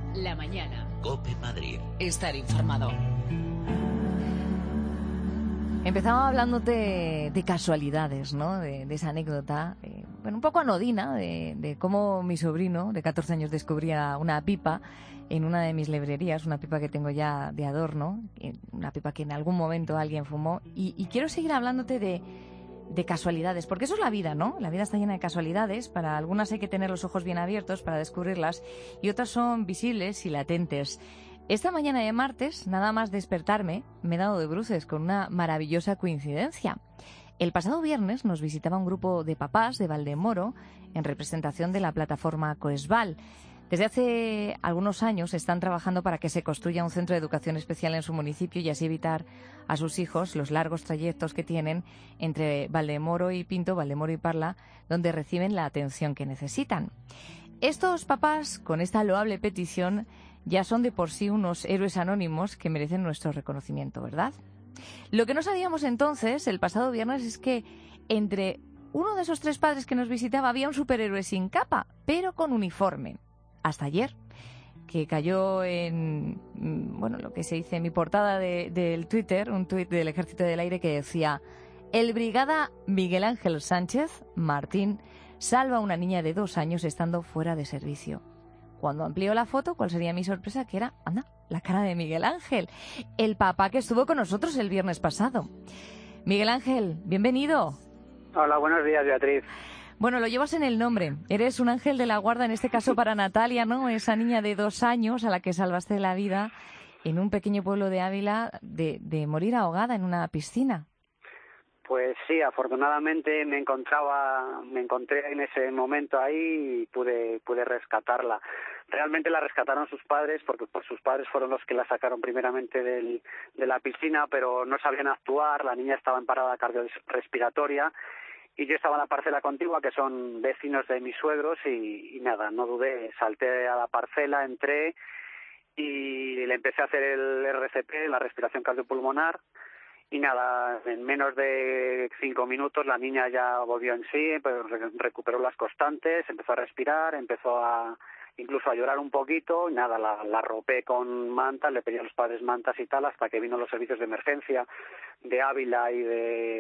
La mañana. COPE Madrid. Estar informado. Empezaba hablándote de casualidades, ¿no? De esa anécdota, bueno, un poco anodina, de cómo mi sobrino de 14 años descubría una pipa en una de mis librerías, una pipa que tengo ya de adorno, una pipa que en algún momento alguien fumó. Y quiero seguir hablándote de casualidades, porque eso es la vida, ¿no? La vida está llena de casualidades. Para algunas hay que tener los ojos bien abiertos para descubrirlas y otras son visibles y latentes. Esta mañana de martes, nada más despertarme, me he dado de bruces con una maravillosa coincidencia. El pasado viernes nos visitaba un grupo de papás de Valdemoro en representación de la plataforma Coesval. Desde hace algunos años están trabajando para que se construya un centro de educación especial en su municipio y así evitar a sus hijos los largos trayectos que tienen entre Valdemoro y Pinto, Valdemoro y Parla, donde reciben la atención que necesitan. Estos papás, con esta loable petición, ya son de por sí unos héroes anónimos que merecen nuestro reconocimiento, ¿verdad? Lo que no sabíamos entonces, el pasado viernes, es que entre uno de esos tres padres que nos visitaba había un superhéroe sin capa, pero con uniforme. Hasta ayer, que cayó en, bueno, lo que se dice en mi portada del Twitter, un tuit del Ejército del Aire que decía: el brigada Miguel Ángel Sánchez Martín salva a una niña de 2 años estando fuera de servicio. Cuando amplió la foto, ¿cuál sería mi sorpresa? Que era, anda, la cara de Miguel Ángel, el papá que estuvo con nosotros el viernes pasado. Miguel Ángel, bienvenido. Hola, buenos días, Beatriz. Bueno, lo llevas en el nombre. Eres un ángel de la guarda, en este caso para Natalia, ¿no? Esa niña de 2 años a la que salvaste la vida en un pequeño pueblo de Ávila de morir ahogada en una piscina. Pues sí, afortunadamente me encontré en ese momento ahí y pude rescatarla. Realmente la rescataron sus padres, porque pues, sus padres fueron los que la sacaron primeramente de la piscina, pero no sabían actuar, la niña estaba en parada cardiorrespiratoria y yo estaba en la parcela contigua, que son vecinos de mis suegros, y nada, no dudé, salté a la parcela, entré y le empecé a hacer el RCP, la respiración cardiopulmonar. Y nada, en menos de 5 minutos la niña ya volvió en sí, pues recuperó las constantes, empezó a respirar, incluso a llorar un poquito, y nada, la arropé con mantas, le pedí a los padres mantas y tal, hasta que vino los servicios de emergencia de Ávila y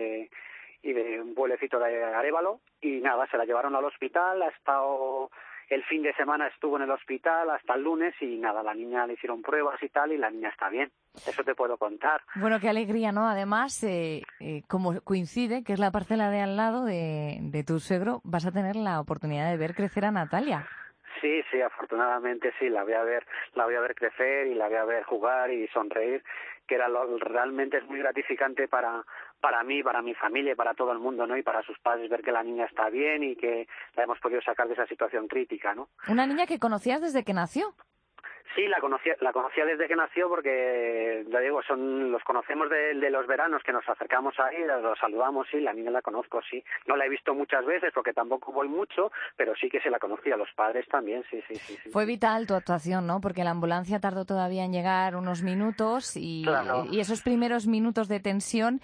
de un pueblecito de Arévalo, y nada, se la llevaron al hospital, ha estado... El fin de semana estuvo en el hospital hasta el lunes y nada, la niña le hicieron pruebas y tal y la niña está bien. Eso te puedo contar. Bueno, qué alegría, ¿no? Además, como coincide que es la parcela de al lado de tu suegro, vas a tener la oportunidad de ver crecer a Natalia. Sí, afortunadamente sí, la voy a ver crecer y la voy a ver jugar y sonreír, que realmente es muy gratificante para mí, para mi familia y para todo el mundo, ¿no? Y para sus padres ver que la niña está bien y que la hemos podido sacar de esa situación crítica, ¿no? Una niña que conocías desde que nació. Sí, la conocía desde que nació porque, ya digo, los conocemos de los veranos que nos acercamos ahí, los saludamos, sí, la niña la conozco, sí. No la he visto muchas veces porque tampoco voy mucho, pero sí que se la conocía, los padres también, sí. Fue vital tu actuación, ¿no? Porque la ambulancia tardó todavía en llegar unos minutos Claro. y esos primeros minutos de tensión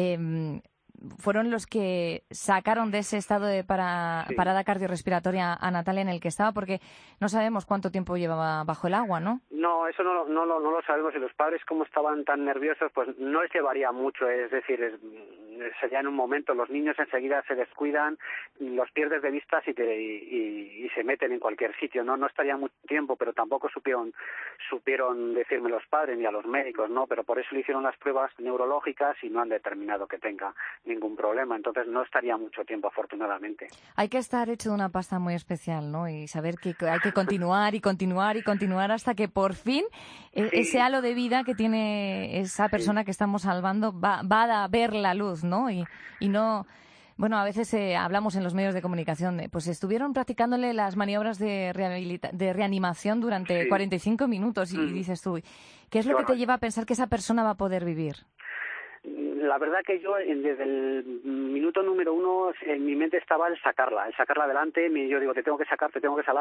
fueron los que sacaron de ese estado de parada cardiorrespiratoria a Natalia en el que estaba, porque no sabemos cuánto tiempo llevaba bajo el agua, ¿no? No, eso no lo sabemos, y los padres, como estaban tan nerviosos, pues no les llevaría mucho, es decir, sería en un momento, los niños enseguida se descuidan, los pierdes de vista y se meten en cualquier sitio, no estaría mucho tiempo, pero tampoco supieron decirme los padres ni a los médicos, ¿no? Pero por eso le hicieron las pruebas neurológicas y no han determinado que tenga ningún problema, entonces no estaría mucho tiempo, afortunadamente. Hay que estar hecho de una pasta muy especial, ¿no? Y saber que hay que continuar y continuar y continuar hasta que por fin ese halo de vida que tiene esa persona que estamos salvando va a ver la luz, ¿no? Y no... Bueno, a veces hablamos en los medios de comunicación, pues estuvieron practicándole las maniobras de reanimación durante 45 minutos y dices tú, ¿qué es lo que te lleva a pensar que esa persona va a poder vivir? La verdad que yo desde el minuto número 1 en mi mente estaba el sacarla adelante. Yo digo, te tengo que sacar,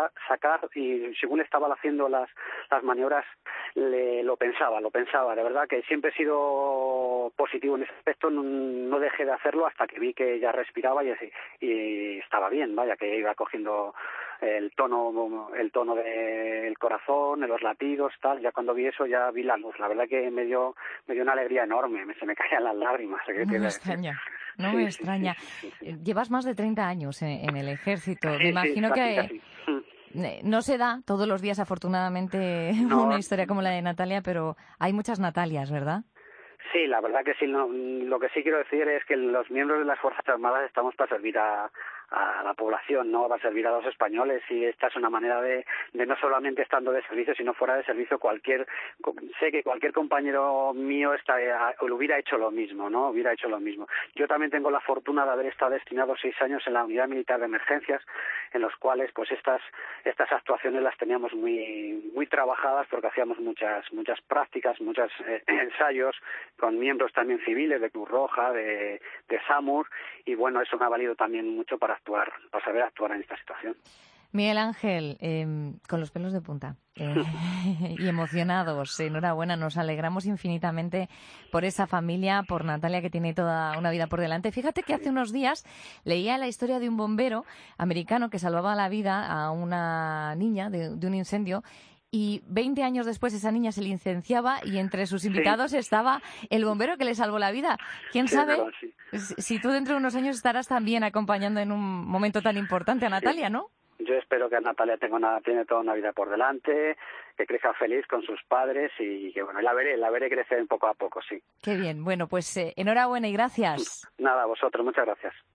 y según estaba haciendo las maniobras lo pensaba. De verdad que siempre he sido positivo en ese aspecto, no dejé de hacerlo hasta que vi que ya respiraba y estaba bien, vaya, que iba cogiendo el tono del corazón, de los latidos, tal. Ya cuando vi eso ya vi la luz. La verdad que me dio una alegría enorme, se me caían las lágrimas. No me extraña. No me extraña. Sí. Llevas más de 30 años en el ejército. Me Sí, imagino que casi. no se da todos los días, afortunadamente, No, una historia como la de Natalia, pero hay muchas Natalias, ¿verdad? sí, la verdad que sí. No, lo que sí quiero decir es que los miembros de las Fuerzas Armadas estamos para servir a la población, no va a servir a los españoles, y esta es una manera de no solamente estando de servicio, sino fuera de servicio. Sé que cualquier compañero mío lo hubiera hecho lo mismo, ¿no? Hubiera hecho lo mismo. Yo también tengo la fortuna de haber estado destinado 6 años en la Unidad Militar de Emergencias, en los cuales pues estas actuaciones las teníamos muy trabajadas, porque hacíamos muchas prácticas, muchos ensayos con miembros también civiles de Cruz Roja, de SAMUR, y bueno, eso me ha valido también mucho para saber actuar en esta situación. Miguel Ángel, con los pelos de punta y emocionados, enhorabuena, nos alegramos infinitamente por esa familia, por Natalia, que tiene toda una vida por delante. Fíjate que hace unos días leía la historia de un bombero americano que salvaba la vida a una niña de un incendio, y 20 años después esa niña se licenciaba y entre sus invitados estaba el bombero que le salvó la vida. ¿Quién sabe verdad, sí. si tú dentro de unos años estarás también acompañando en un momento tan importante a Natalia, ¿no? Yo espero que Natalia tiene toda una vida por delante, que crezca feliz con sus padres, y que bueno, la veré crecer poco a poco, sí. Qué bien. Bueno, pues enhorabuena y gracias. Nada, a vosotros, muchas gracias.